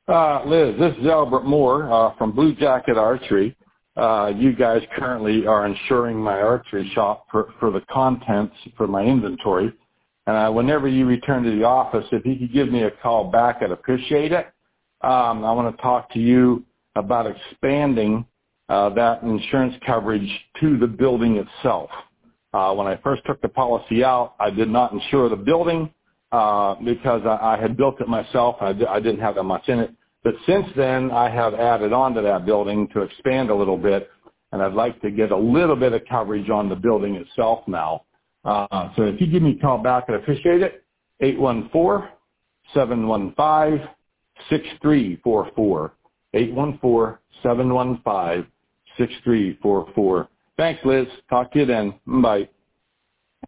Liz, this is Albert Moore from Blue Jacket Archery. You guys currently are insuring my archery shop for the contents for my inventory. And whenever you return to the office, if you could give me a call back, I'd appreciate it. I want to talk to you about expanding that insurance coverage to the building itself. When I first took the policy out, I did not insure the building because I had built it myself. I didn't have that much in it. But since then, I have added on to that building to expand a little bit, and I'd like to get a little bit of coverage on the building itself now. So if you give me a call back, I'd appreciate it. 814-715-6344. 814-715-6344. Thanks, Liz. Talk to you then. Bye.